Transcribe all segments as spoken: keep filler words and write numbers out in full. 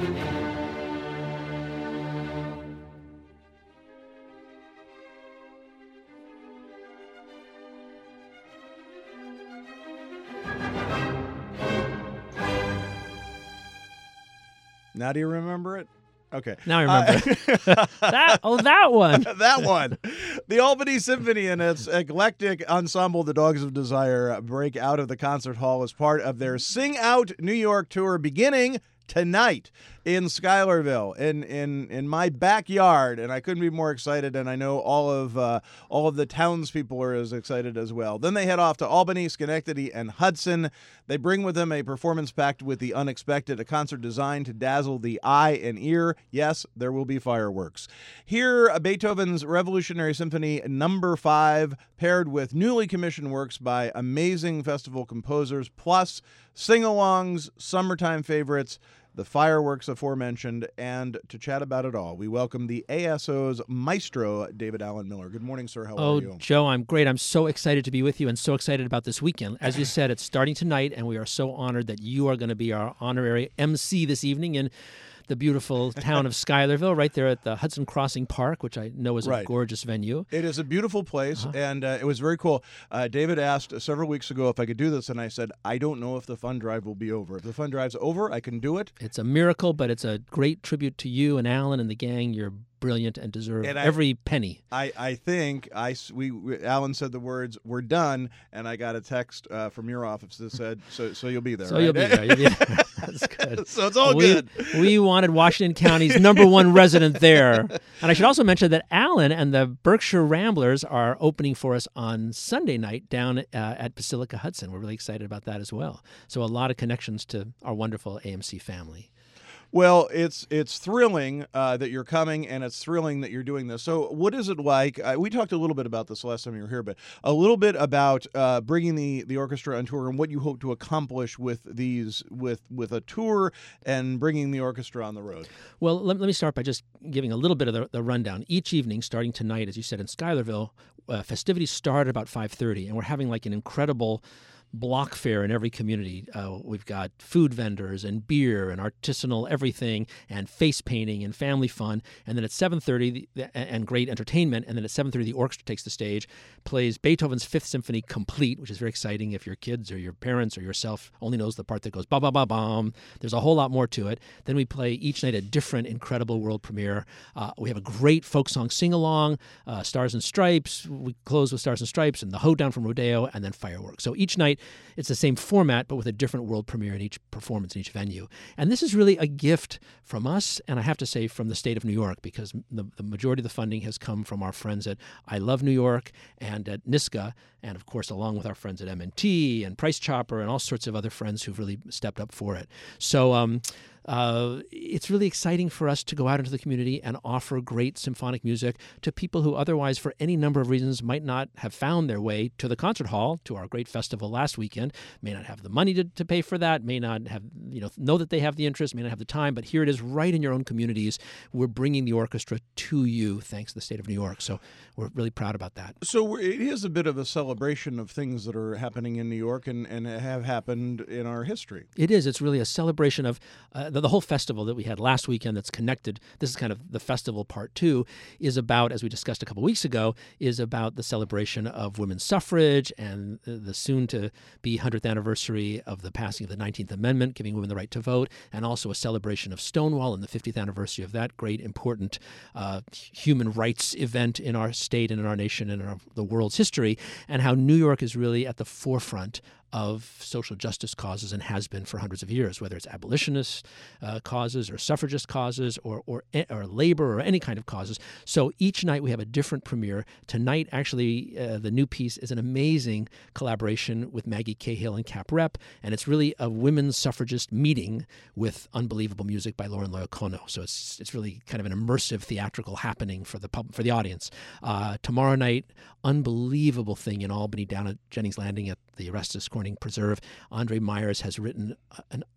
Now do you remember it? Okay. Now I remember. Uh, that oh, that one. that one. The Albany Symphony and its eclectic ensemble, the Dogs of Desire, break out of the concert hall as part of their Sing Out New York tour beginning tonight in Schuylerville, in in in my backyard, and I couldn't be more excited. And I know all of uh, all of the townspeople are as excited as well. Then they head off to Albany, Schenectady, and Hudson. They bring with them a performance packed with the unexpected, a concert designed to dazzle the eye and ear. Yes, there will be fireworks. Hear Beethoven's Revolutionary Symphony Number Five, paired with newly commissioned works by amazing festival composers, plus sing-alongs, summertime favorites, the fireworks aforementioned, and to chat about it all, we welcome the A S O's maestro, David Alan Miller. Good morning, sir. How oh, are you? Joe, I'm great. I'm so excited to be with you and so excited about this weekend. As you said, it's starting tonight, and we are so honored that you are going to be our honorary M C this evening in the beautiful town of Schuylerville, right there at the Hudson Crossing Park, which I know is a Right. gorgeous venue. It is a beautiful place, Uh-huh. and uh, it was very cool. Uh, David asked several weeks ago if I could do this, and I said, I don't know if the fund drive will be over. If the fund drive's over, I can do it. It's a miracle, but it's a great tribute to you and Alan and the gang. You're brilliant and deserve And I- every penny. I, I think I s- we, we Alan said the words "we're done," and I got a text uh, from your office that said, "So so you'll be there." So right? you'll be there. You'll be there. That's good. So it's all we, good. We wanted Washington County's number one resident there. And I should also mention that Alan and the Berkshire Ramblers are opening for us on Sunday night down uh, at Basilica Hudson. We're really excited about that as well. So a lot of connections to our wonderful A M C family. Well, it's it's thrilling uh, that you're coming, and it's thrilling that you're doing this. So, what is it like? Uh, we talked a little bit about this last time you were here, but a little bit about uh, bringing the, the orchestra on tour and what you hope to accomplish with these with with a tour and bringing the orchestra on the road. Well, let, let me start by just giving a little bit of the, the rundown. Each evening, starting tonight, as you said, in Schuylerville, uh, festivities start at about five thirty, and we're having like an incredible block fair in every community. Uh, we've got food vendors and beer and artisanal everything and face painting and family fun. And then at seven thirty, the, and great entertainment. And then at seven thirty, the orchestra takes the stage, plays Beethoven's Fifth Symphony complete, which is very exciting if your kids or your parents or yourself only knows the part that goes ba-ba-ba-bum. There's a whole lot more to it. Then we play each night a different incredible world premiere. Uh, we have a great folk song sing-along, uh, Stars and Stripes. We close with Stars and Stripes and the Hoedown from Rodeo, and then fireworks. So each night, it's the same format, but with a different world premiere in each performance in each venue. And this is really a gift from us, and I have to say from the state of New York, because the, the majority of the funding has come from our friends at I Love New York and at NISCA, and of course along with our friends at M and T and Price Chopper and all sorts of other friends who've really stepped up for it. So um, uh, it's really exciting for us to go out into the community and offer great symphonic music to people who otherwise, for any number of reasons, might not have found their way to the concert hall, to our great festival last weekend, may not have the money to, to pay for that, may not have, you know, know that they have the interest, may not have the time, but here it is right in your own communities. We're bringing the orchestra to you thanks to the state of New York. So we're really proud about that. So it is a bit of a celebration of things that are happening in New York and, and have happened in our history. It is. It's really a celebration of uh, the, the whole festival that we had last weekend that's connected. This is kind of the festival part two, is about, as we discussed a couple weeks ago, is about the celebration of women's suffrage and the soon-to-be hundredth anniversary of the passing of the nineteenth Amendment, giving women the right to vote, and also a celebration of Stonewall and the fiftieth anniversary of that great, important uh, human rights event in our state and in our nation and in our, the world's history, and how New York is really at the forefront of social justice causes and has been for hundreds of years, whether it's abolitionist uh, causes or suffragist causes or, or or labor or any kind of causes. So each night we have a different premiere. Tonight, actually, uh, the new piece is an amazing collaboration with Maggie Cahill and Cap Rep, and it's really a women's suffragist meeting with unbelievable music by Lauren Loyocono. So it's it's really kind of an immersive theatrical happening for the pub, for the audience. Uh, tomorrow night, unbelievable thing in Albany down at Jennings Landing at the Erastus Corning Preserve. Andre Myers has written an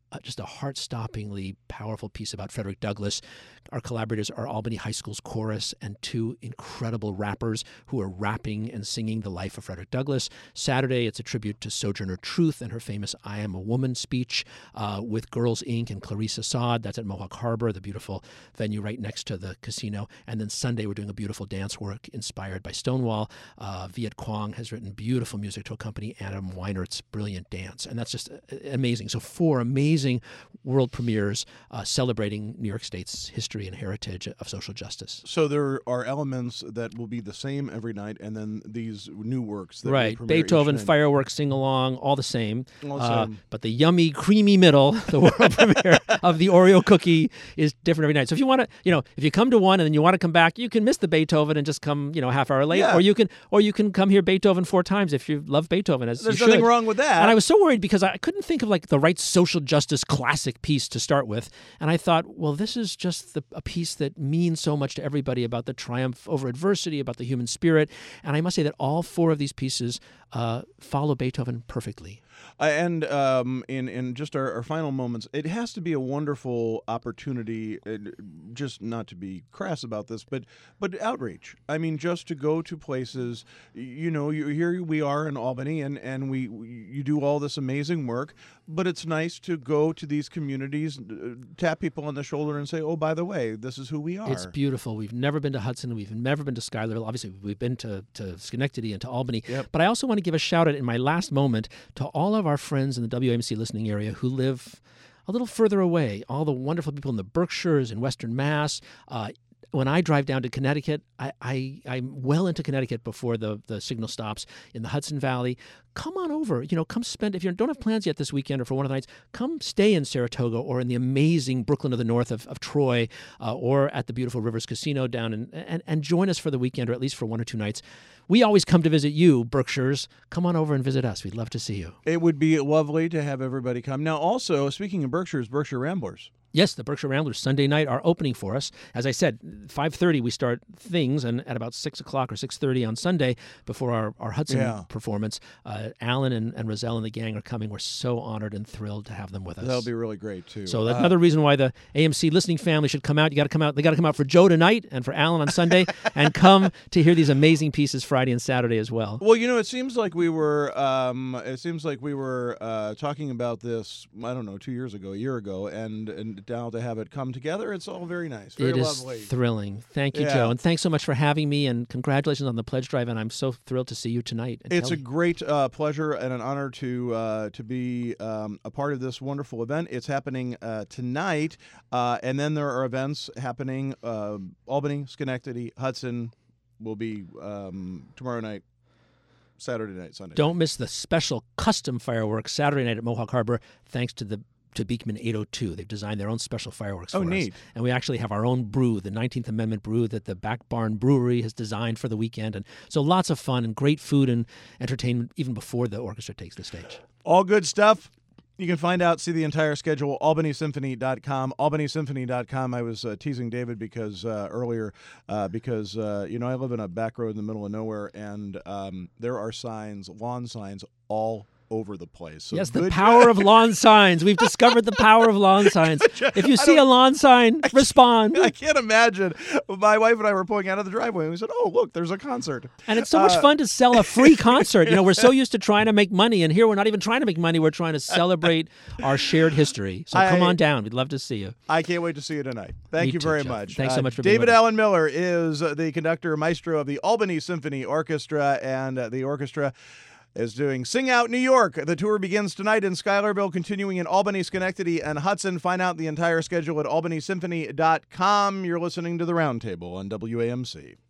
uh, just a heart-stoppingly powerful piece about Frederick Douglass. Our collaborators are Albany High School's chorus and two incredible rappers who are rapping and singing the life of Frederick Douglass. Saturday, it's a tribute to Sojourner Truth and her famous I Am a Woman speech uh, with Girls Incorporated and Clarissa Saad. That's at Mohawk Harbor, the beautiful venue right next to the casino. And then Sunday, we're doing a beautiful dance work inspired by Stonewall. Uh, Viet Quang has written beautiful music to accompany Adam Weinert's brilliant dance. And that's just amazing. So four amazing world premieres uh, celebrating New York State's history and heritage of social justice. So there are elements that will be the same every night, and then these new works that right, will premiere Beethoven, each night. fireworks, sing along, all the same. All the uh, same. But the yummy, creamy middle, the world premiere of the Oreo cookie, is different every night. So if you want to, you know, if you come to one and then you want to come back, you can miss the Beethoven and just come, you know, half hour late, Yeah. or you can, or you can come hear Beethoven four times if you love Beethoven. As There's you nothing should. wrong with that. And I was so worried because I couldn't think of like the right social justice classic piece to start with. And I thought, well, this is just the, a piece that means so much to everybody about the triumph over adversity, about the human spirit. And I must say that all four of these pieces uh, follow Beethoven perfectly. Uh, and um, in in just our, our final moments, it has to be a wonderful opportunity, uh, just not to be crass about this, but but outreach. I mean, just to go to places. You know, you, here we are in Albany, and and we, we you do all this amazing work, but it's nice to go to these communities, uh, tap people on the shoulder, and say, oh, by the way, this is who we are. It's beautiful. We've never been to Hudson. We've never been to Schuylerville. Obviously, we've been to, to Schenectady and to Albany. Yep. But I also want to give a shout out in my last moment to all of our friends in the W A M C listening area who live a little further away. All the wonderful people in the Berkshires, in Western Mass. Uh, when I drive down to Connecticut, I, I, I'm well into Connecticut before the, the signal stops in the Hudson Valley. Come on over. You know, come spend, if you don't have plans yet this weekend or for one of the nights, come stay in Saratoga or in the amazing Brooklyn of the North of, of Troy uh, or at the beautiful Rivers Casino down in, and, and join us for the weekend or at least for one or two nights. We always come to visit you, Berkshires. Come on over and visit us. We'd love to see you. It would be lovely to have everybody come. Now, also, speaking of Berkshires, Berkshire Ramblers. Yes, the Berkshire Ramblers Sunday night are opening for us. As I said, five thirty we start things, and at about six o'clock or six thirty on Sunday before our, our Hudson Yeah. performance, uh, Alan and, and Roselle and the gang are coming. We're so honored and thrilled to have them with us. That'll be really great, too. So that's Uh, another reason why the A M C listening family should come out. You got to come out. They got to come out for Joe tonight and for Alan on Sunday, and come to hear these amazing pieces Friday and Saturday as well. Well, you know, it seems like we were. Um, it seems like we were uh, talking about this. I don't know, two years ago, a year ago, and and now to have it come together, it's all very nice, very It is lovely. thrilling. Thank you, Yeah. Joe, and thanks so much for having me. And congratulations on the pledge drive. And I'm so thrilled to see you tonight. And It's a Kelly. great uh, pleasure and an honor to uh, to be um, a part of this wonderful event. It's happening uh, tonight, uh, and then there are events happening. Uh, Albany, Schenectady, Hudson will be um, tomorrow night, Saturday night, Sunday. Don't miss the special custom fireworks Saturday night at Mohawk Harbor, thanks to the to Beekman eight oh two. They've designed their own special fireworks Oh, for neat. us. And we actually have our own brew, the nineteenth Amendment brew that the Back Barn Brewery has designed for the weekend. And so lots of fun and great food and entertainment even before the orchestra takes the stage. All good stuff. You can find out, see the entire schedule, albany symphony dot com. albany symphony dot com. I was uh, teasing David because uh, earlier, uh, because, uh, you know, I live in a back road in the middle of nowhere, and um, there are signs, lawn signs, all over the place. So yes, the good- power of lawn signs. We've discovered the power of lawn signs. If you I see a don't- lawn sign, respond. I can't imagine. My wife and I were pulling out of the driveway, and we said, oh, look, there's a concert. And it's so much Uh, fun to sell a free concert. You know, we're so used to trying to make money, and here we're not even trying to make money. We're trying to celebrate our shared history. So come I- on down. We'd love to see you. I can't wait to see you tonight. Thank Me you too, very Jeff. much. Thanks so Uh, much for being David with us. Allen Miller is uh, the conductor, maestro of the Albany Symphony Orchestra, and uh, the orchestra is doing Sing Out New York. The tour begins tonight in Schuylerville, continuing in Albany, Schenectady, and Hudson. Find out the entire schedule at albany symphony dot com. You're listening to The Roundtable on W A M C.